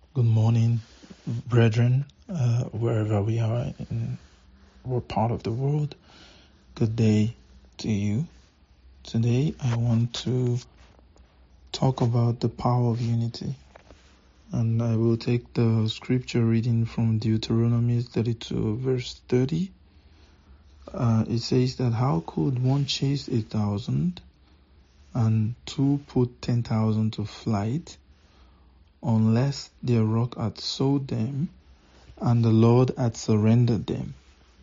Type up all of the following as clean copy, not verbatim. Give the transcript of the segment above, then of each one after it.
Good morning, brethren, wherever we are in what part of the world. Good day to you. Today, I want to talk about the power of unity. And I will take the scripture reading from Deuteronomy 32, verse 30. It says that how could one chase 1,000 and two put 10,000 to flight unless their rock had sold them and the Lord had surrendered them?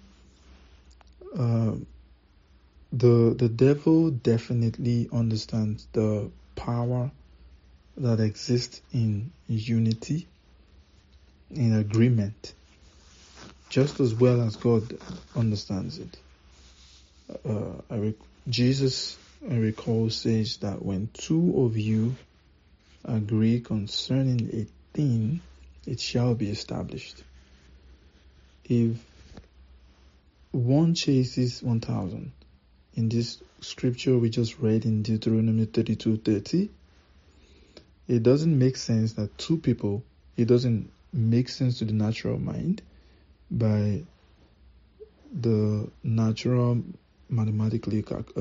The devil definitely understands the power that exists in unity, in agreement, just as well as God understands it. Jesus, I recall, says that when two of you agree concerning a thing, it shall be established. If one chases 1,000, in this scripture we just read in Deuteronomy 32:30, it doesn't make sense that two people, it doesn't make sense to the natural mind by the natural mathematical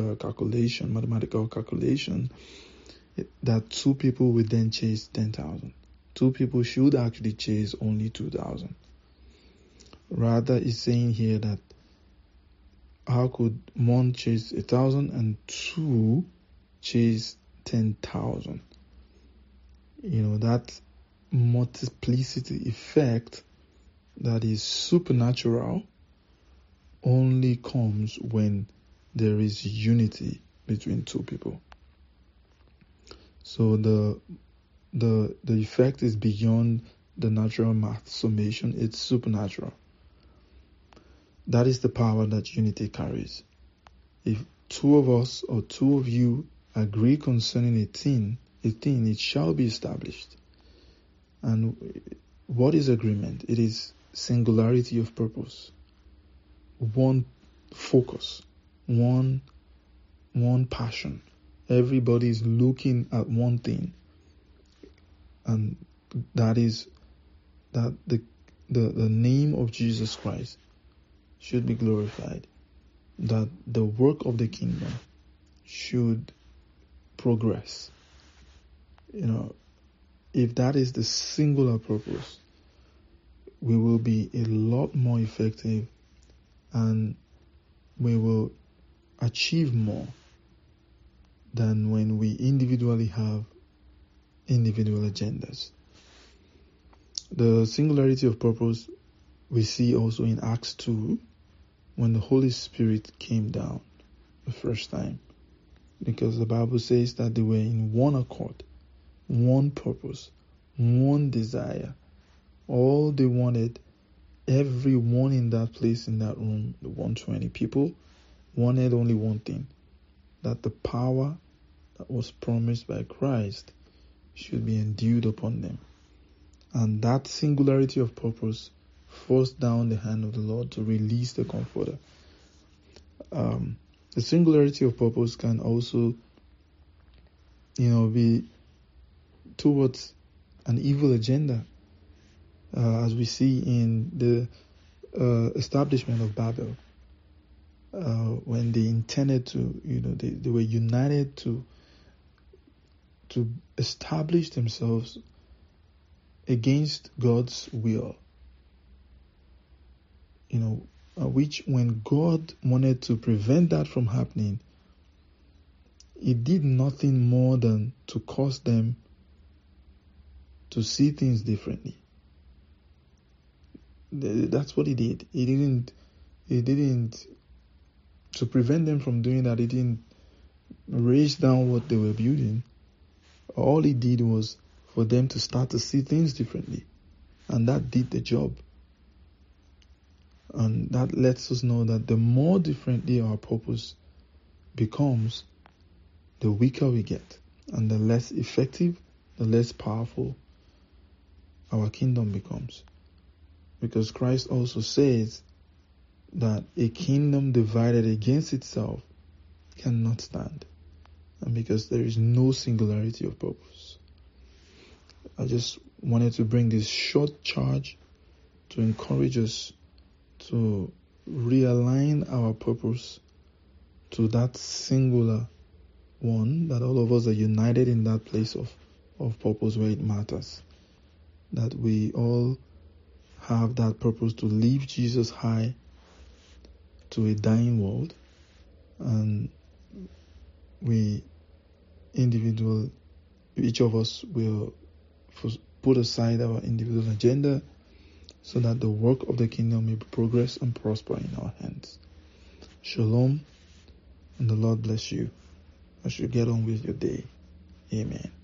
calculation that two people would then chase 10,000. Two people should actually chase only 2,000. Rather, it's saying here that how could one chase 1,000 and two chase 10,000? That multiplicity effect that is supernatural only comes when there is unity between two people. So the effect is beyond the natural math summation. It's supernatural. That is the power that unity carries. If two of us or two of you agree concerning a thing, it shall be established. And what is agreement? It is singularity of purpose, one focus, one passion. Everybody is looking at one thing, and that is that the name of Jesus Christ should be glorified, that the work of the kingdom should progress. If that is the singular purpose, we will be a lot more effective and we will achieve more than when we individually have individual agendas. The singularity of purpose we see also in Acts 2 when the Holy Spirit came down the first time, because the Bible says that they were in one accord, one purpose, one desire. All they wanted, everyone in that place, in that room, the 120 people, wanted only one thing: that the power that was promised by Christ should be endued upon them. And that singularity of purpose forced down the hand of the Lord to release the Comforter. The singularity of purpose can also, be towards an evil agenda, as we see in the establishment of Babel, when they intended to, they were united to establish themselves against God's will. Which when God wanted to prevent that from happening, He did nothing more than to cause them to see things differently. That's what He did. He didn't, to prevent them from doing that, He didn't raise down what they were building. All He did was for them to start to see things differently. And that did the job. And that lets us know that the more differently our purpose becomes, the weaker we get. And the less effective, the less powerful our kingdom becomes. Because Christ also says that a kingdom divided against itself cannot stand. And because there is no singularity of purpose. I just wanted to bring this short charge to encourage us to realign our purpose to that singular one, that all of us are united in that place of purpose where it matters. That we all have that purpose to leave Jesus high to a dying world, and each of us will put aside our individual agenda so that the work of the kingdom may progress and prosper in our hands. Shalom, and the Lord bless you as you get on with your day. Amen.